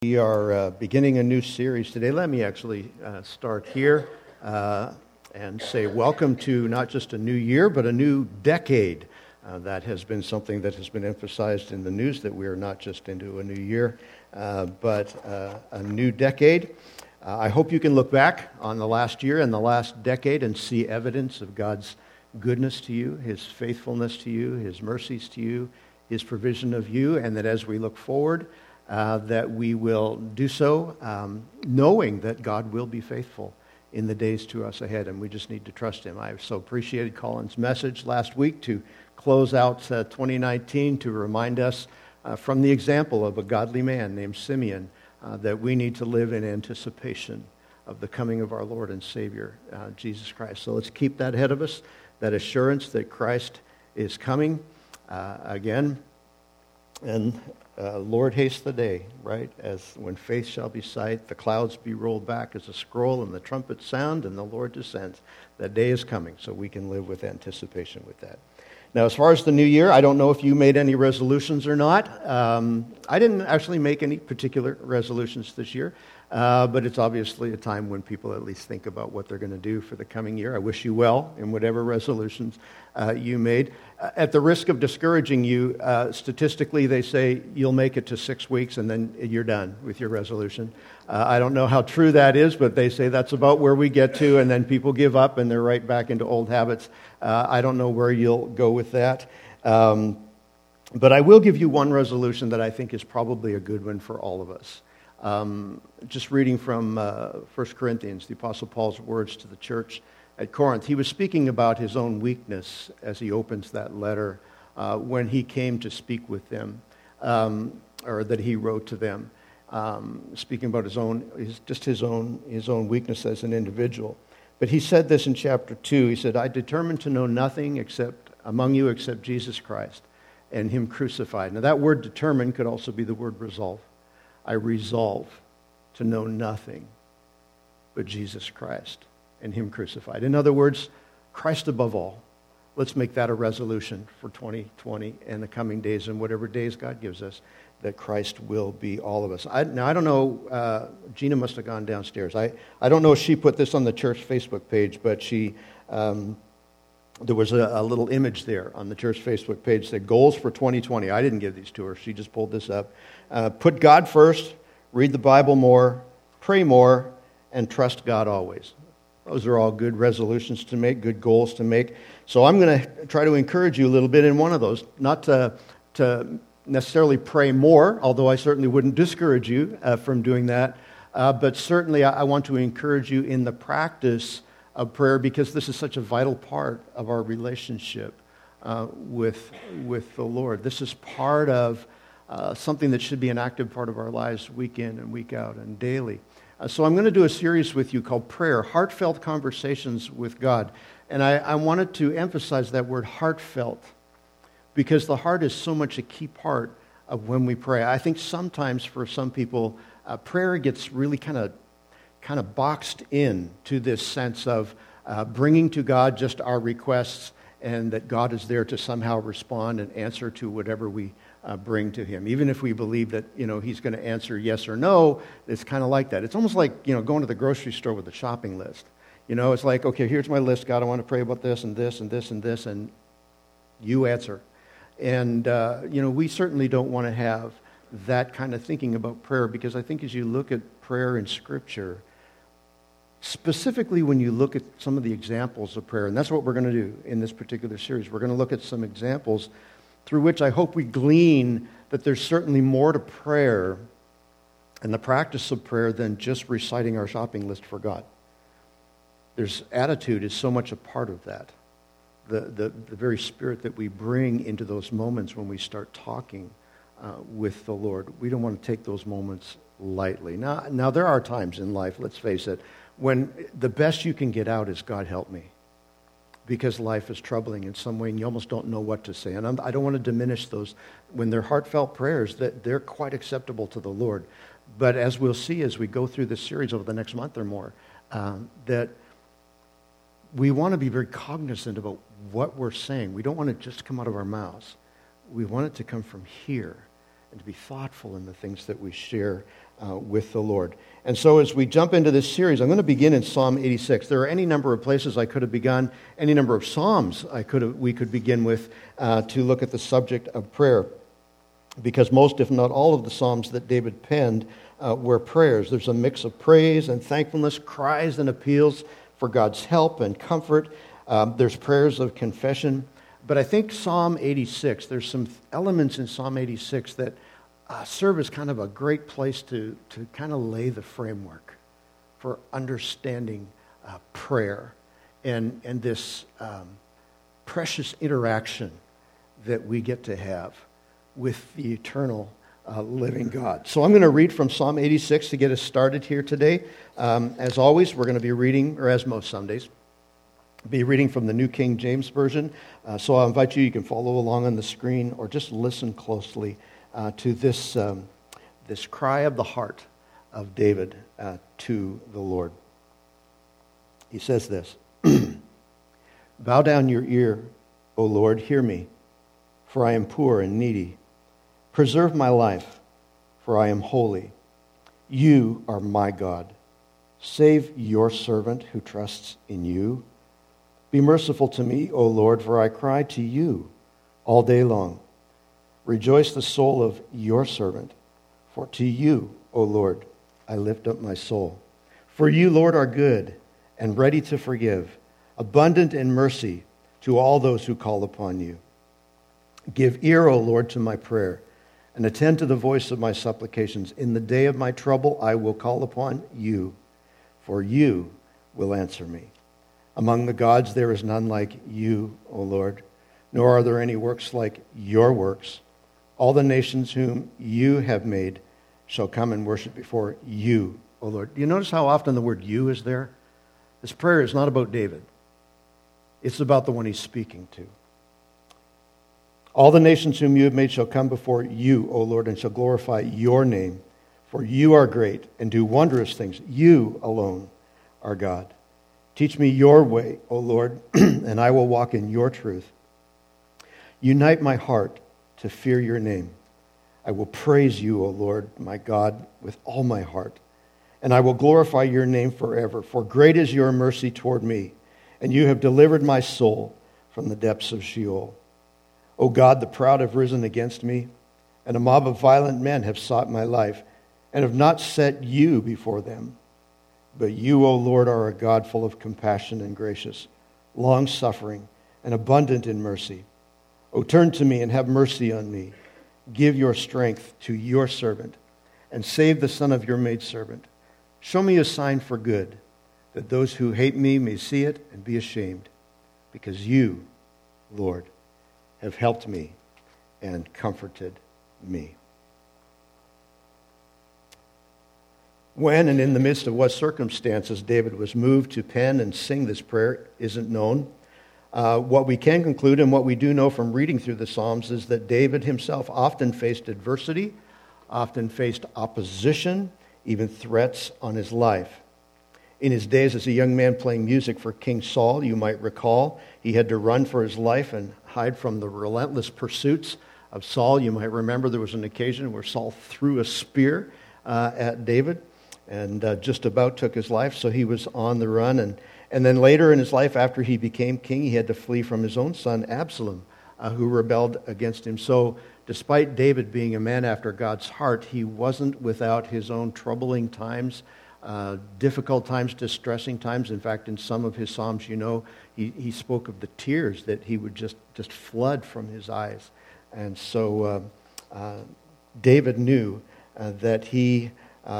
We are beginning a new series today. Let me actually start here and say welcome to not just a new year, but a new decade. That has been something that has been emphasized in the news, that we are not just into a new year, but a new decade. I hope you can look back on the last year and the last decade and see evidence of God's goodness to you, His faithfulness to you, His mercies to you, His provision of you, and that as we look forward, that we will do so knowing that God will be faithful in the days to us ahead, and we just need to trust Him. I so appreciated Colin's message last week to close out 2019 to remind us from the example of a godly man named Simeon that we need to live in anticipation of the coming of our Lord and Savior, Jesus Christ. So let's keep that ahead of us, that assurance that Christ is coming again. And Lord, haste the day, right? As when faith shall be sight, the clouds be rolled back as a scroll, and the trumpet sound, and the Lord descends. That day is coming, so we can live with anticipation with that. Now, as far as the new year, I don't know if you made any resolutions or not. I didn't actually make any particular resolutions this year, but it's obviously a time when people at least think about what they're going to do for the coming year. I wish you well in whatever resolutions you made. At the risk of discouraging you, statistically they say you'll make it to 6 weeks and then you're done with your resolution. I don't know how true that is, but they say that's about where we get to, and then people give up and they're right back into old habits. I don't know where you'll go with that. But I will give you one resolution that I think is probably a good one for all of us. Just reading from 1 Corinthians, the Apostle Paul's words to the church at Corinth. He was speaking about his own weakness as he opens that letter when he came to speak with them, or that he wrote to them, speaking about his own weakness as an individual. But he said this in chapter 2. He said, "I determined to know nothing among you except Jesus Christ and Him crucified." Now that word determined could also be the word resolve. I resolve to know nothing but Jesus Christ and Him crucified. In other words, Christ above all. Let's make that a resolution for 2020 and the coming days and whatever days God gives us, that Christ will be all of us. Now, I don't know, Gina must have gone downstairs. I don't know if she put this on the church Facebook page, but there was a little image there on the church Facebook page that goals for 2020. I didn't give these to her. She just pulled this up. Put God first, read the Bible more, pray more, and trust God always. Those are all good resolutions to make, good goals to make. So I'm going to try to encourage you a little bit in one of those, not to necessarily pray more, although I certainly wouldn't discourage you from doing that, but certainly I want to encourage you in the practice of prayer, because this is such a vital part of our relationship with the Lord. This is part of something that should be an active part of our lives week in and week out and daily. So I'm going to do a series with you called Prayer, Heartfelt Conversations with God. And I wanted to emphasize that word heartfelt, because the heart is so much a key part of when we pray. I think sometimes for some people, prayer gets really kind of boxed in to this sense of bringing to God just our requests, and that God is there to somehow respond and answer to whatever we bring to Him. Even if we believe that, He's going to answer yes or no, it's kind of like that. It's almost like, going to the grocery store with a shopping list. It's like, okay, here's my list. God, I want to pray about this and this and this and this, and you answer. And, we certainly don't want to have that kind of thinking about prayer, because I think as you look at prayer in Scripture, specifically when you look at some of the examples of prayer, and that's what we're going to do in this particular series. We're going to look at some examples through which I hope we glean that there's certainly more to prayer and the practice of prayer than just reciting our shopping list for God. There's attitude is so much a part of that. The very spirit that we bring into those moments when we start talking with the Lord. We don't want to take those moments lightly. Now there are times in life, let's face it, when the best you can get out is, God help me, because life is troubling in some way and you almost don't know what to say. And I don't want to diminish those. When they're heartfelt prayers, that they're quite acceptable to the Lord. But as we'll see as we go through this series over the next month or more, that we want to be very cognizant about what we're saying. We don't want it just to come out of our mouths. We want it to come from here. and to be thoughtful in the things that we share with the Lord. And so as we jump into this series, I'm going to begin in Psalm 86. There are any number of places I could have begun, any number of psalms we could begin with to look at the subject of prayer, because most, if not all, of the psalms that David penned were prayers. There's a mix of praise and thankfulness, cries and appeals for God's help and comfort. There's prayers of confession. But I think Psalm 86, there's some elements in Psalm 86 that serve as kind of a great place to kind of lay the framework for understanding prayer and this precious interaction that we get to have with the eternal living God. So I'm going to read from Psalm 86 to get us started here today. As always, we're going to be reading, or as most Sundays, be reading from the New King James Version. So I'll invite you can follow along on the screen or just listen closely to this cry of the heart of David to the Lord. He says this, "Bow down your ear, O Lord, hear me, for I am poor and needy. Preserve my life, for I am holy. You are my God. Save your servant who trusts in you. Be merciful to me, O Lord, for I cry to you all day long. Rejoice the soul of your servant, for to you, O Lord, I lift up my soul. For you, Lord, are good and ready to forgive, abundant in mercy to all those who call upon you. Give ear, O Lord, to my prayer, and attend to the voice of my supplications. In the day of my trouble, I will call upon you, for you will answer me. Among the gods there is none like you, O Lord, nor are there any works like your works. All the nations whom you have made shall come and worship before you, O Lord." Do you notice how often the word "you" is there? This prayer is not about David. It's about the one he's speaking to. "All the nations whom you have made shall come before you, O Lord, and shall glorify your name. For you are great and do wondrous things. You alone are God. Teach me your way, O Lord, and I will walk in your truth. Unite my heart to fear your name. I will praise you, O Lord, my God, with all my heart, and I will glorify your name forever. For great is your mercy toward me, and you have delivered my soul from the depths of Sheol. O God, the proud have risen against me, and a mob of violent men have sought my life, and have not set you before them. But you, O Lord, are a God full of compassion and gracious, long-suffering, and abundant in mercy. O turn to me and have mercy on me. Give your strength to your servant, and save the son of your maidservant. Show me a sign for good, that those who hate me may see it and be ashamed, because you, Lord, have helped me and comforted me." When and in the midst of what circumstances David was moved to pen and sing this prayer isn't known. What we can conclude and what we do know from reading through the Psalms is that David himself often faced adversity, often faced opposition, even threats on his life. In his days as a young man playing music for King Saul, you might recall, he had to run for his life and hide from the relentless pursuits of Saul. You might remember there was an occasion where Saul threw a spear at David and just about took his life, so he was on the run. And then later in his life, after he became king, he had to flee from his own son, Absalom, who rebelled against him. So despite David being a man after God's heart, he wasn't without his own troubling times, difficult times, distressing times. In fact, in some of his Psalms, you know, he spoke of the tears that he would just flood from his eyes. And so David knew that he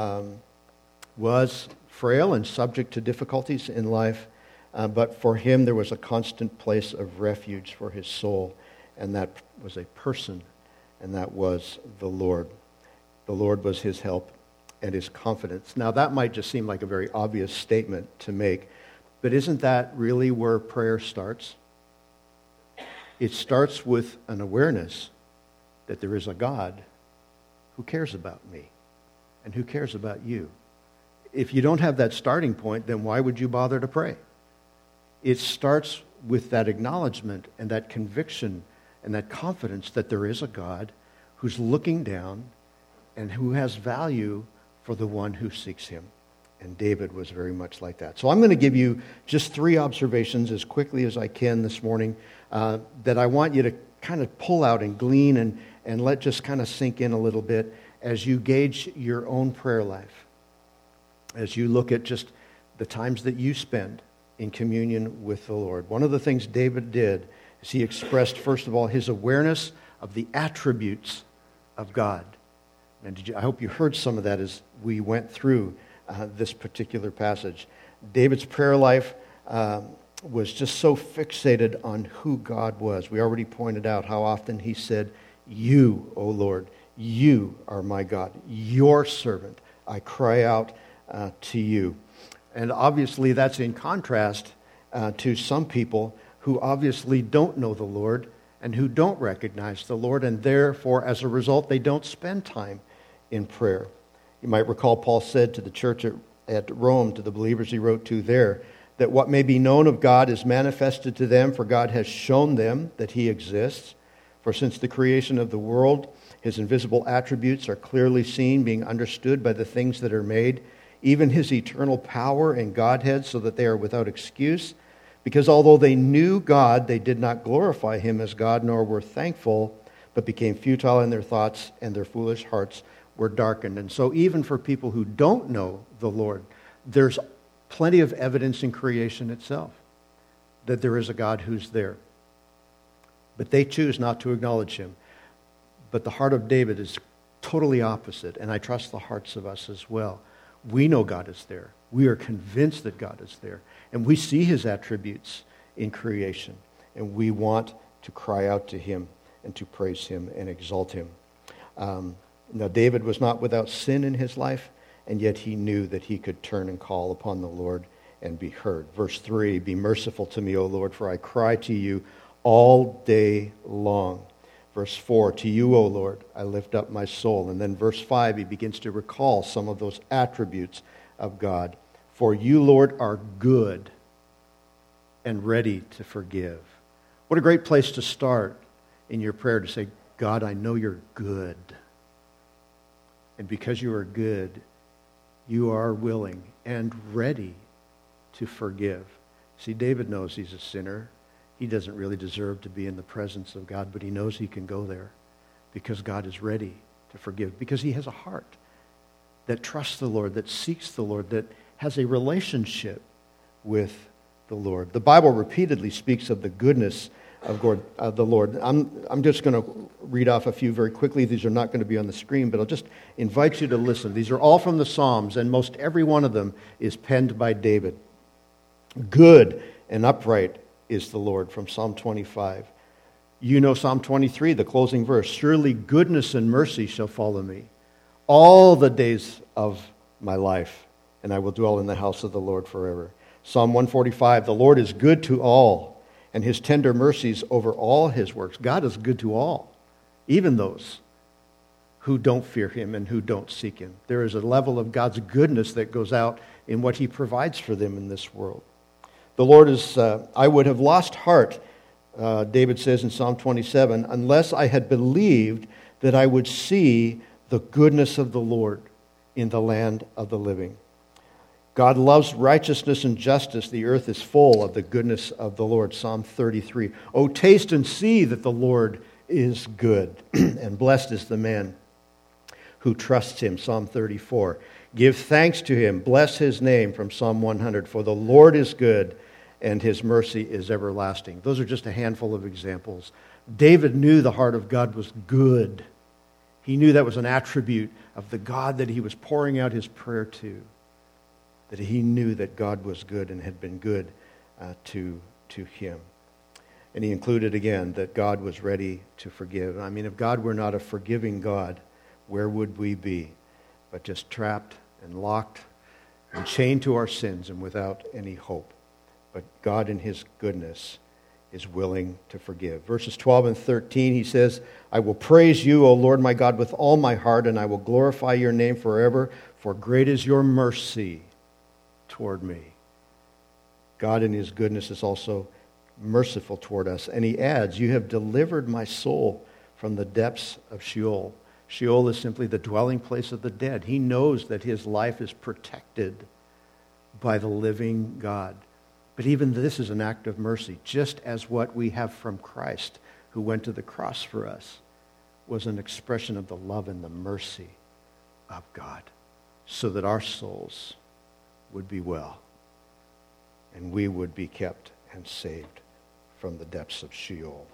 was frail and subject to difficulties in life, but for him there was a constant place of refuge for his soul, and that was a person, and that was the Lord. The Lord was his help and his confidence. Now that might just seem like a very obvious statement to make, but isn't that really where prayer starts? It starts with an awareness that there is a God who cares about me and who cares about you. If you don't have that starting point, then why would you bother to pray? It starts with that acknowledgement and that conviction and that confidence that there is a God who's looking down, and who has value for the one who seeks him. And David was very much like that. So I'm going to give you just 3 observations as quickly as I can this morning that I want you to kind of pull out and glean and let just kind of sink in a little bit as you gauge your own prayer life. As you look at just the times that you spend in communion with the Lord. One of the things David did is he expressed, first of all, his awareness of the attributes of God. And I hope you heard some of that as we went through this particular passage. David's prayer life was just so fixated on who God was. We already pointed out how often he said, "You, O Lord, you are my God, your servant. I cry out to you." And obviously that's in contrast to some people who obviously don't know the Lord and who don't recognize the Lord, and therefore, as a result, they don't spend time in prayer. You might recall Paul said to the church at Rome, to the believers he wrote to there, that what may be known of God is manifested to them, for God has shown them that he exists. For since the creation of the world, his invisible attributes are clearly seen, being understood by the things that are made, even his eternal power and Godhead, so that they are without excuse. Because although they knew God, they did not glorify him as God, nor were thankful, but became futile in their thoughts, and their foolish hearts were darkened. And so even for people who don't know the Lord, there's plenty of evidence in creation itself that there is a God who's there. But they choose not to acknowledge him. But the heart of David is totally opposite, and I trust the hearts of us as well. We know God is there. We are convinced that God is there. And we see his attributes in creation. And we want to cry out to him and to praise him and exalt him. Now, David was not without sin in his life, and yet he knew that he could turn and call upon the Lord and be heard. Verse 3, "Be merciful to me, O Lord, for I cry to you all day long." Verse 4, "To you, O Lord, I lift up my soul." And then verse 5, he begins to recall some of those attributes of God. "For you, Lord, are good and ready to forgive." What a great place to start in your prayer, to say, "God, I know you're good. And because you are good, you are willing and ready to forgive." See, David knows he's a sinner. He doesn't really deserve to be in the presence of God, but he knows he can go there because God is ready to forgive, because he has a heart that trusts the Lord, that seeks the Lord, that has a relationship with the Lord. The Bible repeatedly speaks of the goodness of the Lord. I'm just going to read off a few very quickly. These are not going to be on the screen, but I'll just invite you to listen. These are all from the Psalms, and most every one of them is penned by David. "Good and upright is the Lord," from Psalm 25. You know Psalm 23, the closing verse. "Surely goodness and mercy shall follow me all the days of my life, and I will dwell in the house of the Lord forever." Psalm 145, "The Lord is good to all, and his tender mercies over all his works." God is good to all, even those who don't fear him and who don't seek him. There is a level of God's goodness that goes out in what he provides for them in this world. The Lord is, "I would have lost heart," David says in Psalm 27, "unless I had believed that I would see the goodness of the Lord in the land of the living." God loves righteousness and justice. The earth is full of the goodness of the Lord. Psalm 33. "Oh, taste and see that the Lord is good, and blessed is the man who trusts him." Psalm 34. "Give thanks to him, bless his name," from Psalm 100. "For the Lord is good, and his mercy is everlasting." Those are just a handful of examples. David knew the heart of God was good. He knew that was an attribute of the God that he was pouring out his prayer to. That he knew that God was good and had been good to him. And he included again that God was ready to forgive. I mean, if God were not a forgiving God, where would we be? But just trapped and locked and chained to our sins and without any hope. But God in his goodness is willing to forgive. Verses 12 and 13, he says, "I will praise you, O Lord my God, with all my heart, and I will glorify your name forever, for great is your mercy toward me." God in his goodness is also merciful toward us. And he adds, "You have delivered my soul from the depths of Sheol. Sheol is simply the dwelling place of the dead. He knows that his life is protected by the living God. But even this is an act of mercy, just as what we have from Christ, who went to the cross for us, was an expression of the love and the mercy of God, so that our souls would be well and we would be kept and saved from the depths of Sheol.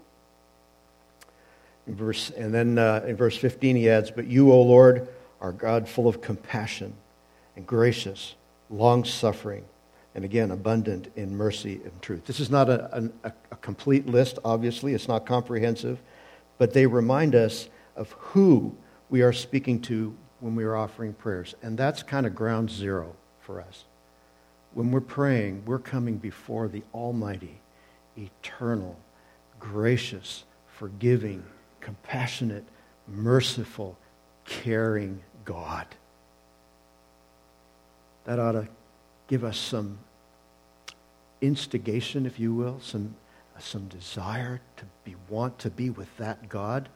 In verse 15 he adds, "But you, O Lord, are God full of compassion and gracious, long-suffering, and again, abundant in mercy and truth." This is not a complete list, obviously. It's not comprehensive. But they remind us of who we are speaking to when we are offering prayers. And that's kind of ground zero for us. When we're praying, we're coming before the almighty, eternal, gracious, forgiving, compassionate, merciful, caring God. That ought to give us some instigation, if you will, some desire to want to be with that God.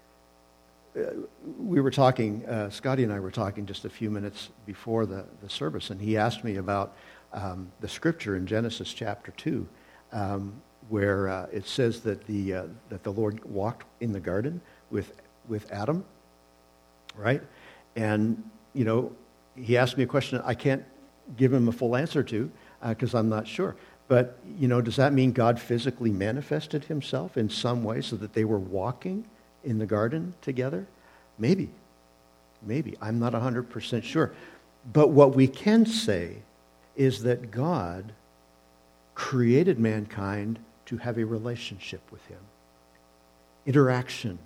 We were talking, Scotty and I were talking just a few minutes before the service, and he asked me about the scripture in Genesis chapter 2, where it says that the Lord walked in the garden with Adam, right? And, he asked me a question I can't give him a full answer to because I'm not sure. But, does that mean God physically manifested himself in some way so that they were walking in the garden together? Maybe. I'm not 100% sure. But what we can say is that God created mankind to have a relationship with him. Interaction.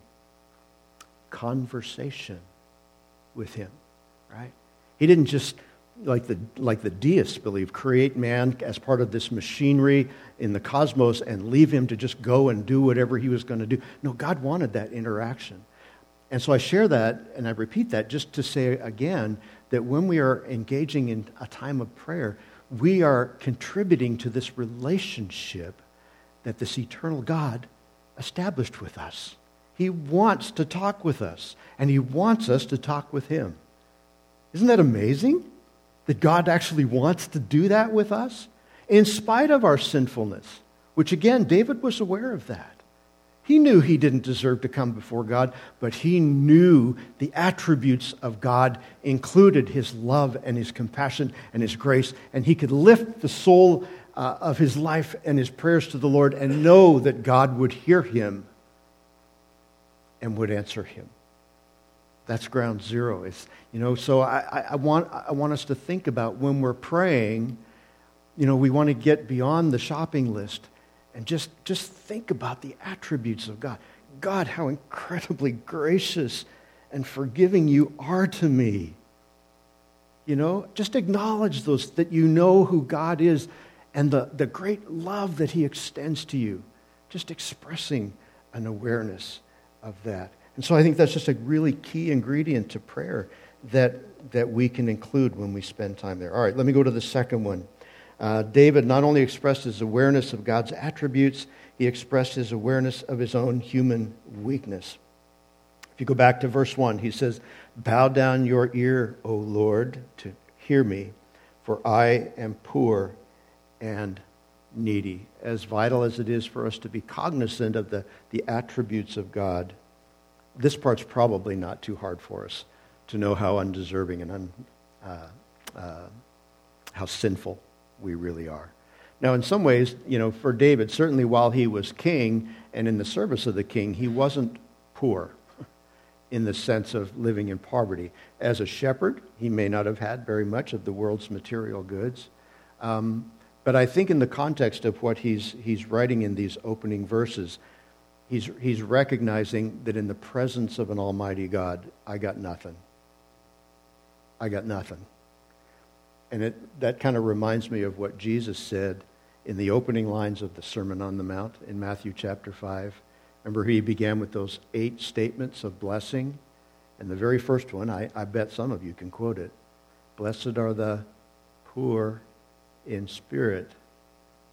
Conversation with him, right? He didn't just, like the deists believe, create man as part of this machinery in the cosmos and leave him to just go and do whatever he was going to do. No, God wanted that interaction. And so I share that and I repeat that just to say again that when we are engaging in a time of prayer, we are contributing to this relationship that this eternal God established with us. He wants to talk with us, and he wants us to talk with him. Isn't that amazing? That God actually wants to do that with us? In spite of our sinfulness, which again, David was aware of that. He knew he didn't deserve to come before God, but he knew the attributes of God included his love and his compassion and his grace, and he could lift the soul of his life and his prayers to the Lord and know that God would hear him and would answer him. That's ground zero. So I want us to think about when we're praying, we want to get beyond the shopping list and just think about the attributes of God. God, how incredibly gracious and forgiving you are to me. Just acknowledge those, that you know who God is and the great love that he extends to you. Just expressing an awareness of that. And so I think that's just a really key ingredient to prayer that we can include when we spend time there. All right, let me go to the second one. David not only expressed his awareness of God's attributes, he expressed his awareness of his own human weakness. If you go back to verse 1, he says, "Bow down your ear, O Lord, to hear me, for I am poor and needy." As vital as it is for us to be cognizant of the attributes of God, this part's probably not too hard for us to know how undeserving and how sinful we really are. Now, in some ways, for David, certainly while he was king and in the service of the king, he wasn't poor in the sense of living in poverty. As a shepherd, he may not have had very much of the world's material goods. But I think in the context of what he's writing in these opening verses, he's recognizing that in the presence of an almighty God, I got nothing. I got nothing. And that kind of reminds me of what Jesus said in the opening lines of the Sermon on the Mount in Matthew chapter 5. Remember, he began with those 8 statements of blessing. And the very first one, I bet some of you can quote it. "Blessed are the poor in spirit,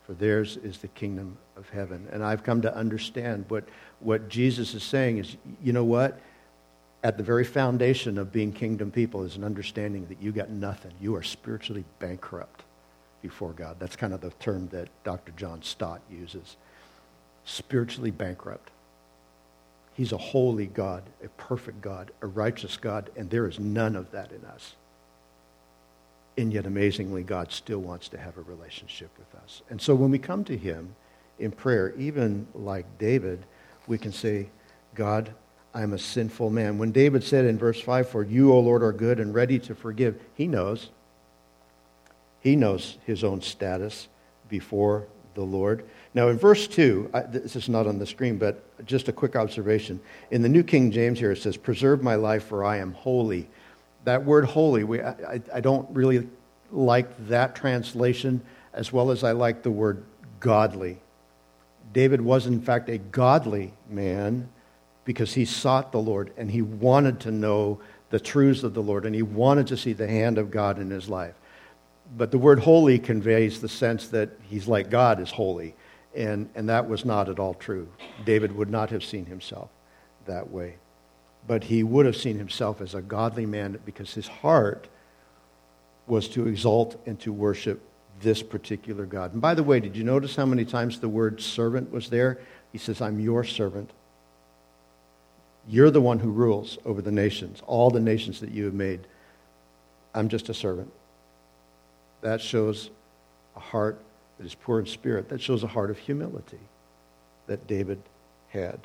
for theirs is the kingdom of heaven. And I've come to understand what Jesus is saying is, you know what? At the very foundation of being kingdom people is an understanding that you got nothing. You are spiritually bankrupt before God. That's kind of the term that Dr. John Stott uses. Spiritually bankrupt. He's a holy God, a perfect God, a righteous God, and there is none of that in us. And yet, amazingly, God still wants to have a relationship with us. And so when we come to him in prayer, even like David, we can say, God, I'm a sinful man. When David said in verse 5, for you, O Lord, are good and ready to forgive, he knows. He knows his own status before the Lord. Now in verse 2, this is not on the screen, but just a quick observation. In the New King James here it says, preserve my life for I am holy. That word holy, I don't really like that translation as well as I like the word godly. David was in fact a godly man because he sought the Lord and he wanted to know the truths of the Lord and he wanted to see the hand of God in his life. But the word holy conveys the sense that he's like God is holy. And that was not at all true. David would not have seen himself that way. But he would have seen himself as a godly man because his heart was to exalt and to worship this particular God. And by the way, did you notice how many times the word servant was there? He says, I'm your servant. You're the one who rules over the nations, all the nations that you have made. I'm just a servant. That shows a heart that is poor in spirit. That shows a heart of humility that David had.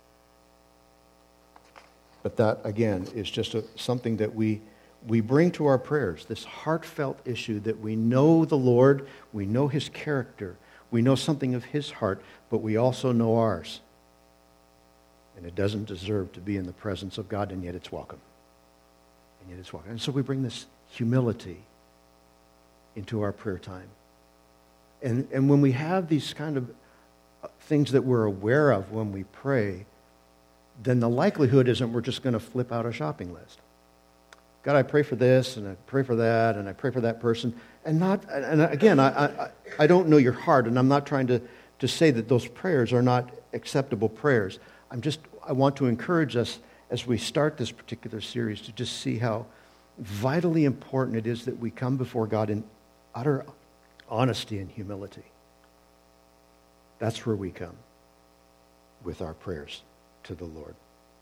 But that, again, is just something that we bring to our prayers, this heartfelt issue that we know the Lord, we know his character, we know something of his heart, but we also know ours. And it doesn't deserve to be in the presence of God, and yet it's welcome. And yet it's welcome. And so we bring this humility into our prayer time. And when we have these kind of things that we're aware of when we pray, then the likelihood isn't we're just going to flip out a shopping list. God, I pray for this, and I pray for that, and I pray for that person. And again, I don't know your heart, and I'm not trying to say that those prayers are not acceptable prayers. I want to encourage us as we start this particular series to just see how vitally important it is that we come before God in utter honesty and humility. That's where we come with our prayers to the Lord.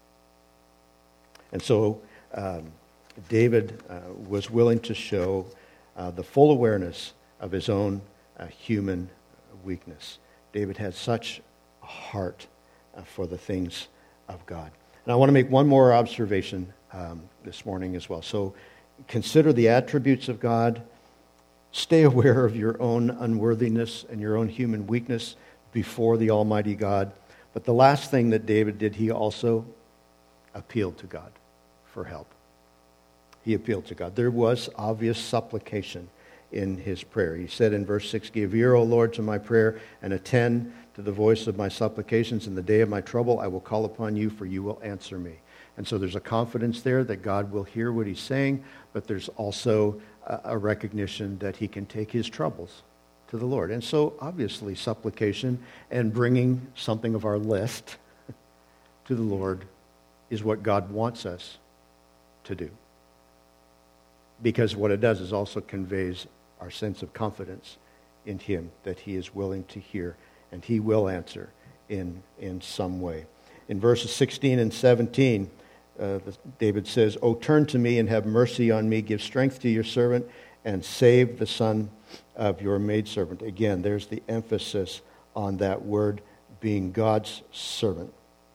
And so David was willing to show the full awareness of his own human weakness. David had such a heart for the things of God. And I want to make one more observation this morning as well. So consider the attributes of God. Stay aware of your own unworthiness and your own human weakness before the Almighty God. But the last thing that David did, he also appealed to God for help. He appealed to God. There was obvious supplication in his prayer. He said in verse 6, give ear, O Lord, to my prayer, and attend to the voice of my supplications. In the day of my trouble, I will call upon you, for you will answer me. And so there's a confidence there that God will hear what he's saying, but there's also a recognition that he can take his troubles to the Lord. And so obviously supplication and bringing something of our list to the Lord is what God wants us to do. Because what it does is also conveys our sense of confidence in him, that he is willing to hear and he will answer in some way. In verses 16 and 17, David says, O turn to me and have mercy on me, give strength to your servant, and save the son of your maidservant. Again, there's the emphasis on that word being God's servant.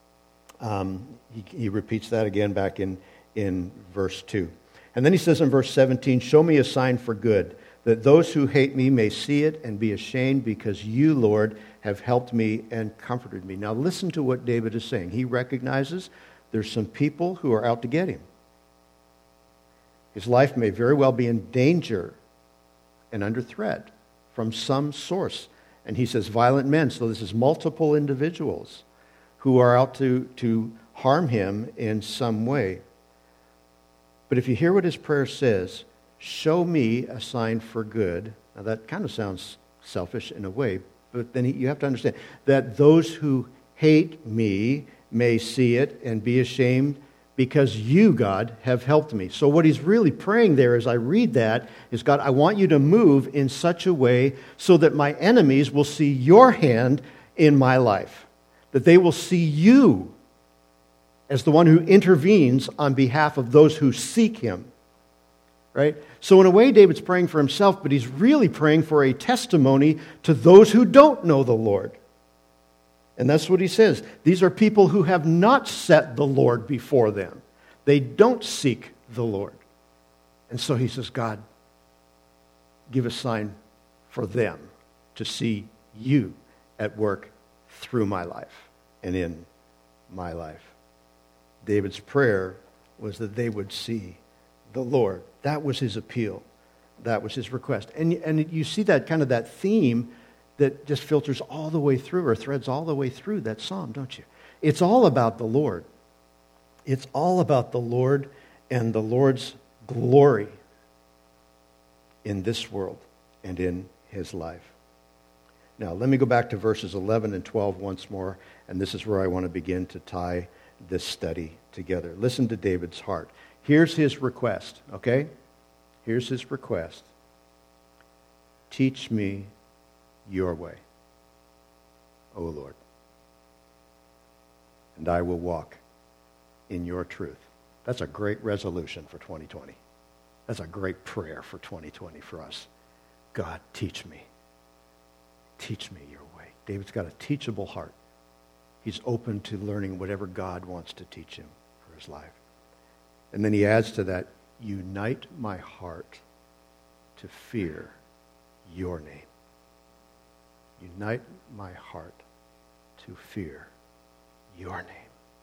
He repeats that again back in verse 2. And then he says in verse 17, show me a sign for good, that those who hate me may see it and be ashamed, because you, Lord, have helped me and comforted me. Now listen to what David is saying. He recognizes there's some people who are out to get him. His life may very well be in danger and under threat from some source. And he says violent men, so this is multiple individuals who are out to harm him in some way. But if you hear what his prayer says, show me a sign for good. Now that kind of sounds selfish in a way, but then you have to understand that those who hate me may see it and be ashamed because you, God, have helped me. So what he's really praying there as I read that is, God, I want you to move in such a way so that my enemies will see your hand in my life, that they will see you as the one who intervenes on behalf of those who seek him. Right? So in a way, David's praying for himself, but he's really praying for a testimony to those who don't know the Lord. And that's what he says. These are people who have not set the Lord before them. They don't seek the Lord. And so he says, God, give a sign for them to see you at work through my life and in my life. David's prayer was that they would see the Lord. That was his appeal. That was his request. And you see that kind of that theme that just filters all the way through, or threads all the way through that psalm, don't you? It's all about the Lord. It's all about the Lord and the Lord's glory in this world and in his life. Now, let me go back to verses 11 and 12 once more, and this is where I want to begin to tie this study together. Listen to David's heart. Here's his request, okay? Here's his request. Teach me your way, O Lord, and I will walk in your truth. That's a great resolution for 2020. That's a great prayer for 2020 for us. God, teach me. Teach me your way. David's got a teachable heart. He's open to learning whatever God wants to teach him for his life. And then he adds to that, unite my heart to fear your name. Unite my heart to fear your name.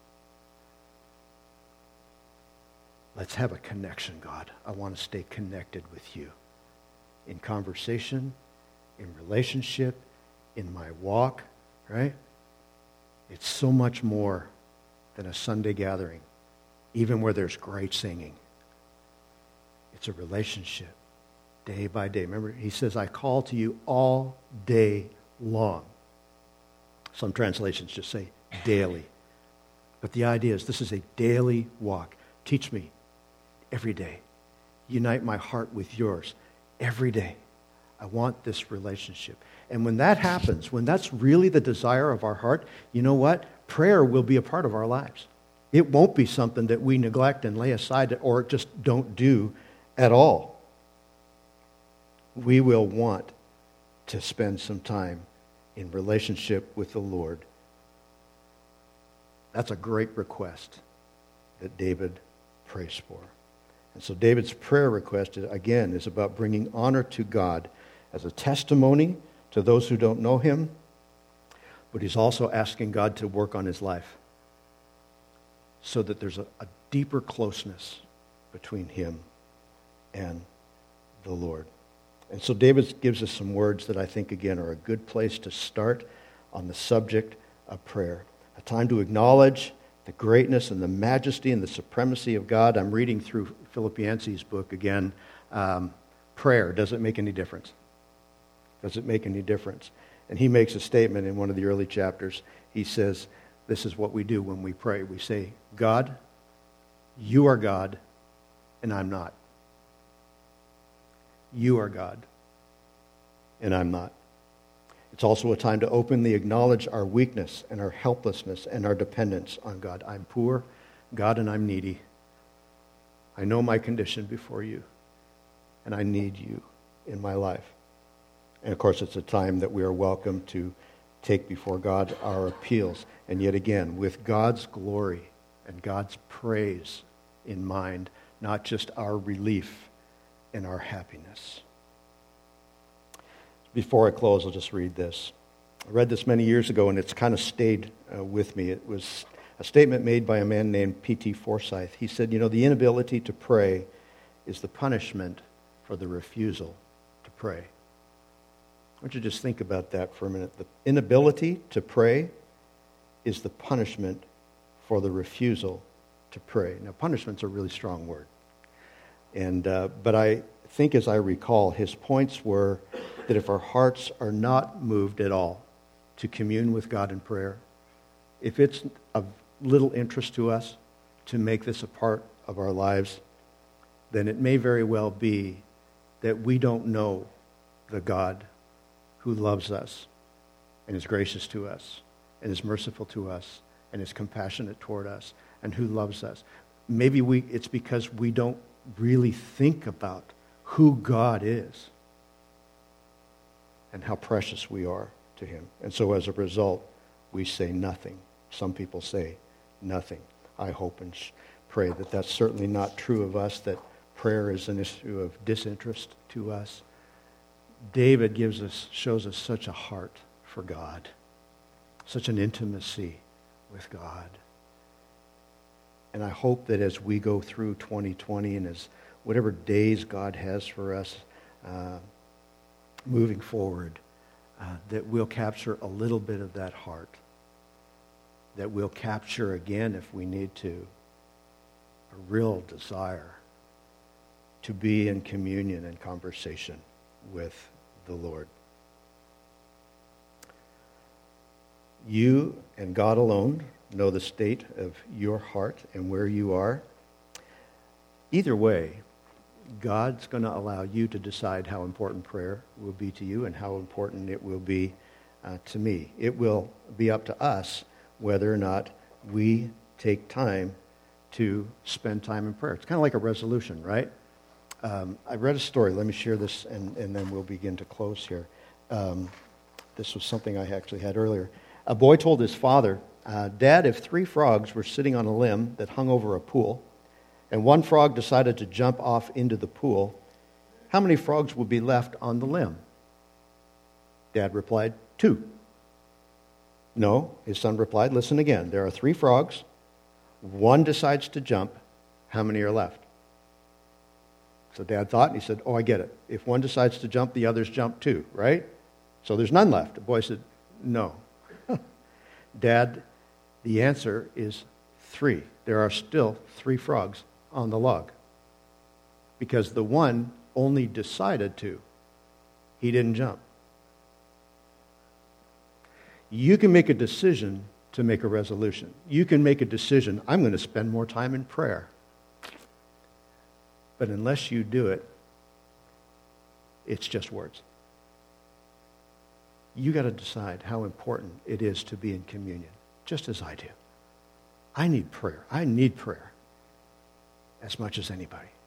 Let's have a connection, God. I want to stay connected with you in conversation, in relationship, in my walk, right? It's so much more than a Sunday gathering, even where there's great singing. It's a relationship, day by day. Remember, he says, I call to you all day long. Some translations just say daily. But the idea is this is a daily walk. Teach me every day. Unite my heart with yours every day. I want this relationship. And when that happens, when that's really the desire of our heart, you know what? Prayer will be a part of our lives. It won't be something that we neglect and lay aside or just don't do at all. We will want to spend some time in relationship with the Lord. That's a great request that David prays for. And so David's prayer request, again, is about bringing honor to God as a testimony to those who don't know him, but he's also asking God to work on his life so that there's a deeper closeness between him and the Lord. And so David gives us some words that I think, again, are a good place to start on the subject of prayer. A time to acknowledge the greatness and the majesty and the supremacy of God. I'm reading through Philip Yancey's book again. Prayer, does it make any difference? Does it make any difference? And he makes a statement in one of the early chapters. He says, this is what we do when we pray. We say, God, you are God, and I'm not. You are God, and I'm not. It's also a time to openly acknowledge our weakness and our helplessness and our dependence on God. I'm poor, God, and I'm needy. I know my condition before you, and I need you in my life. And of course, it's a time that we are welcome to take before God our appeals. And yet again, with God's glory and God's praise in mind, not just our relief and our happiness. Before I close, I'll just read this. I read this many years ago, and it's kind of stayed with me. It was a statement made by a man named P.T. Forsyth. He said, the inability to pray is the punishment for the refusal to pray. I want you to just think about that for a minute. The inability to pray is the punishment for the refusal to pray. Now, punishment's a really strong word. But I think, as I recall, his points were that if our hearts are not moved at all to commune with God in prayer, if it's of little interest to us to make this a part of our lives, then it may very well be that we don't know the God who loves us and is gracious to us and is merciful to us and is compassionate toward us and who loves us. Maybe it's because we don't really think about who God is and how precious we are to him. And so as a result, we say nothing. Some people say nothing. I hope and pray that that's certainly not true of us, that prayer is an issue of disinterest to us. David shows us such a heart for God, such an intimacy with God. And I hope that as we go through 2020 and as whatever days God has for us moving forward, that we'll capture a little bit of that heart, that we'll capture again, if we need to, a real desire to be in communion and conversation with the Lord. You and God alone know the state of your heart and where you are. Either way, God's going to allow you to decide how important prayer will be to you and how important it will be to me. It will be up to us whether or not we take time to spend time in prayer. It's kind of like a resolution, right? I read a story. Let me share this, and then we'll begin to close here. This was something I actually had earlier. A boy told his father, Dad, if 3 frogs were sitting on a limb that hung over a pool, and one frog decided to jump off into the pool, how many frogs would be left on the limb? Dad replied, 2. No, his son replied, listen again. There are 3 frogs. One decides to jump. How many are left? So Dad thought, and he said, I get it. If one decides to jump, the others jump too, right? So there's none left. The boy said, no. Dad, the answer is 3. There are still 3 frogs on the log. Because the one only decided to. He didn't jump. You can make a decision to make a resolution. You can make a decision, I'm going to spend more time in prayer. But unless you do it, it's just words. You got to decide how important it is to be in communion, just as I do. I need prayer. I need prayer as much as anybody.